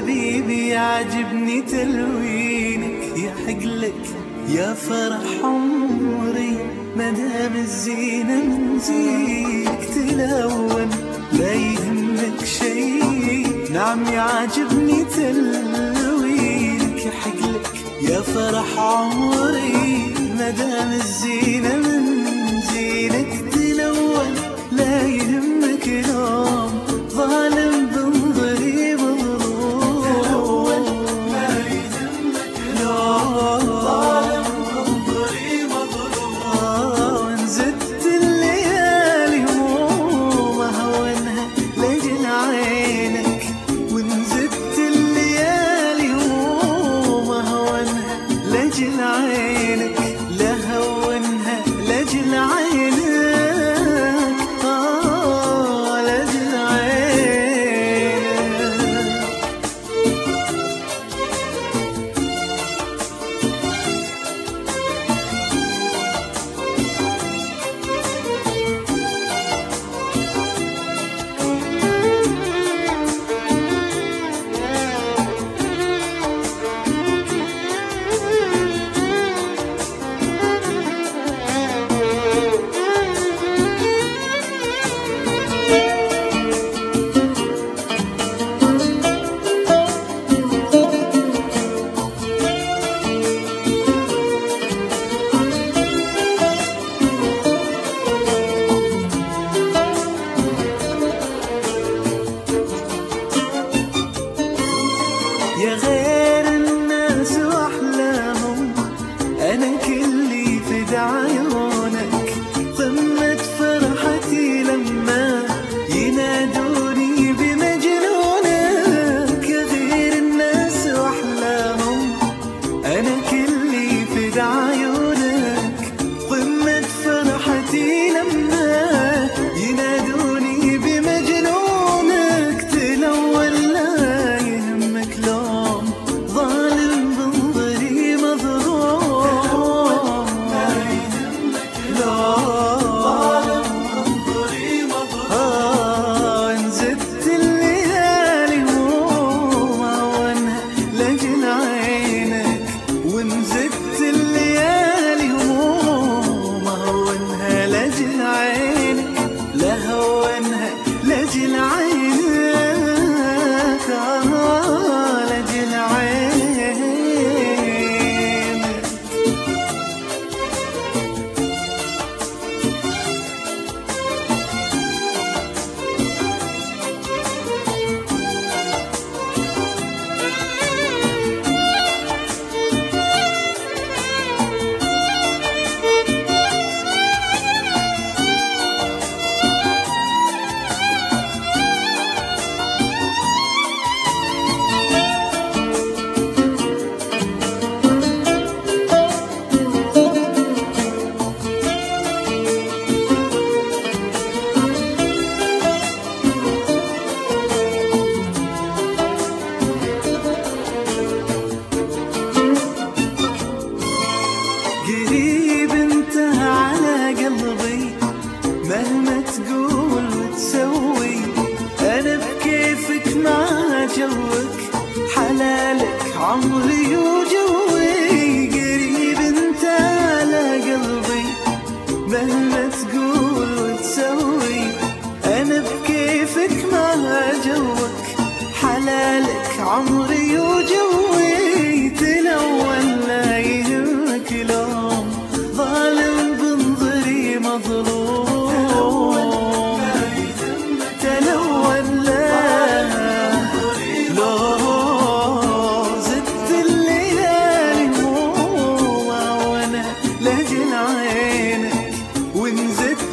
حبيبي يعجبني تلوينك، يحقلك يا فرح عمري مدام الزينة من زينك تلون لا يهمك شي. نعم يعجبني تلوينك، يحقلك يا فرح عمري مدام الزينة من زينك تلون لا يهمك لوم ظالم بنظري مظلوم. لا يهمك لوم ظالم بنظري مظلوم. وانزدت الليالي هموم اهونها لاجل عينك، وانزدت الليالي هموم اهونها لاجل عينك، لهونها لاجل عينك. يا غير الناس واحلاهم انا كلي في عيونك، قمة فرحتي لما ينادوني بمجنونك. يا غير الناس واحلاهم انا كلي في عيونك، قمة فرحتي لما ينادوني بمجنونك تلون لا يهمك لوم ظالم بنظري مظلوم. لا يهمك لوم ظالم بنظري مظلوم. انزدت الليالي هموم اهونها لاجل عينك، وانزدت الليالي هموم اهونها لاجل عينك، لهونها لاجل عينك. لاجل عينك. قريب انتهى على قلبي مهما تقول وتسوي، انا بكيفك مع جوك حلالك عمري وجوي. قريب انتهى على قلبي مهما تقول وتسوي، انا بكيفك مع جوك حلالك عمري وجوي تلون لا يهمك لوم ظالم بنظري مظلوم. تلون لا لوم زدت الليالي هموم وانا لاجل عينك، وانزدت